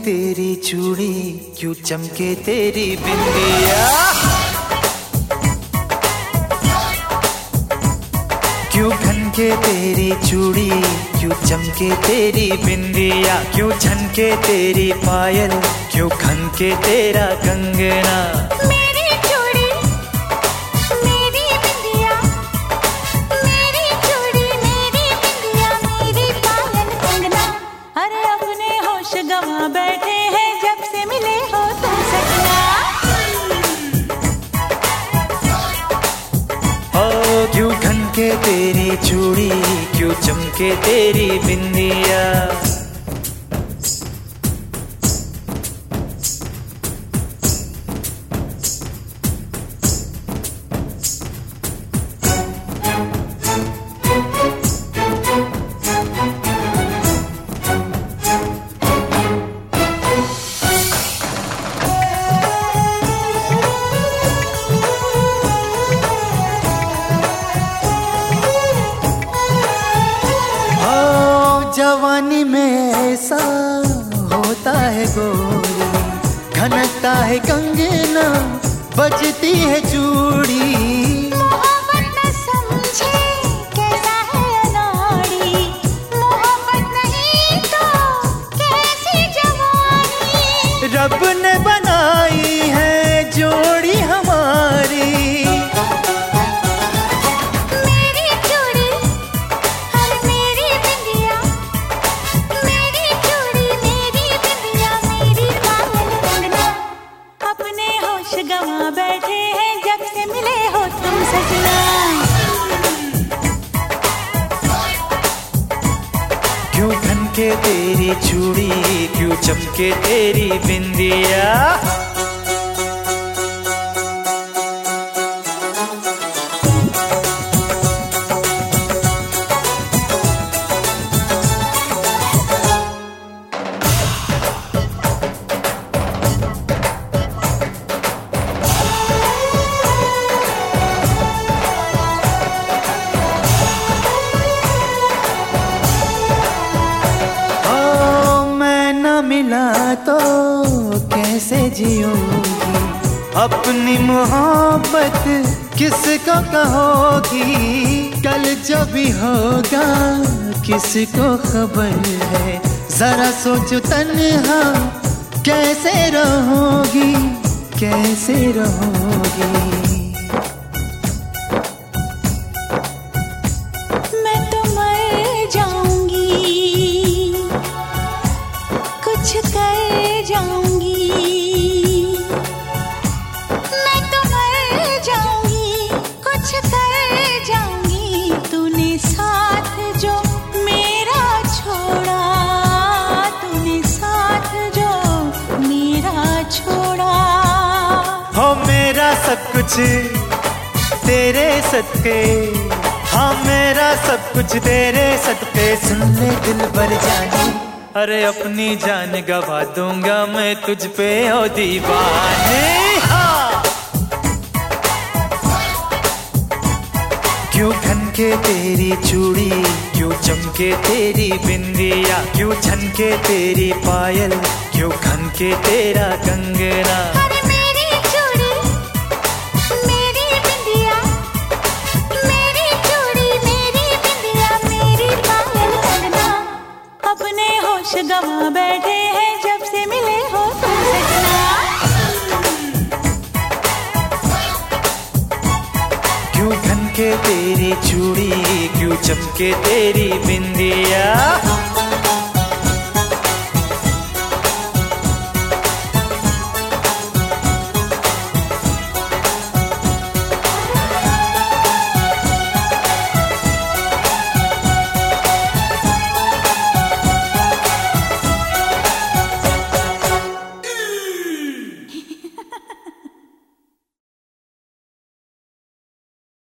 तेरी चूड़ी, क्यों चमके तेरी बिंदिया, क्यों खनके तेरी चूड़ी, क्यों चमके तेरी बिंदिया, क्यों झनके तेरी पायल, क्यों खनके तेरा कंगना। मेरी चूड़ी मेरी बिंदिया, मेरी चूड़ी मेरी बिंदिया, मेरी पायल कंगना। अरे अपने होश गंवा बैठे हैं जब से मिले हो तुम सजना। ओ क्यों खनके तेरी चूड़ी, क्यों चमके तेरी बिंदिया। जवानी में ऐसा होता है गोरी, खनकता है कंगना, बजती है चूड़ी। मोहब्बत न समझे कैसा है अनाड़ी, मोहब्बत नहीं तो कैसी जवानी। रब ने बनाई है जोड़ी हमारी। गंवा बैठे हैं जब से मिले हो तुम सजना। क्यों खनके तेरी चूड़ी, क्यों चमके तेरी बिंदिया। मिला तो कैसे जियोगी, अपनी मोहब्बत किसको कहोगी। कल जो भी होगा किसको खबर है, जरा सोचो तन्हा कैसे रहोगी, कैसे रहोगी। कुछ कर जाऊंगी, मैं तो मर जाऊंगी, कुछ कर जाऊंगी। तूने साथ जो मेरा छोड़ा, तूने साथ जो मेरा छोड़ा। हो मेरा सब कुछ तेरे सदके, हाँ मेरा सब कुछ तेरे सदके। सुन ले दिल भर जानी, अरे अपनी जान गवा दूंगा मैं तुझ पे ओ दीवाने। हाँ क्यों खनके तेरी चूड़ी, क्यों चमके तेरी बिंदिया, क्यों झनके तेरी पायल, क्यों खनके तेरा कंगना। अरे मेरी चूड़ी मेरी बिंदिया, मेरी चूड़ी मेरी बिंदिया, मेरी पायल कंगना। अपने होश गंवा बैठे हैं जब से मिले हो तुम सजना। क्यों खनके तेरी चूड़ी, क्यों चमके तेरी बिंदिया।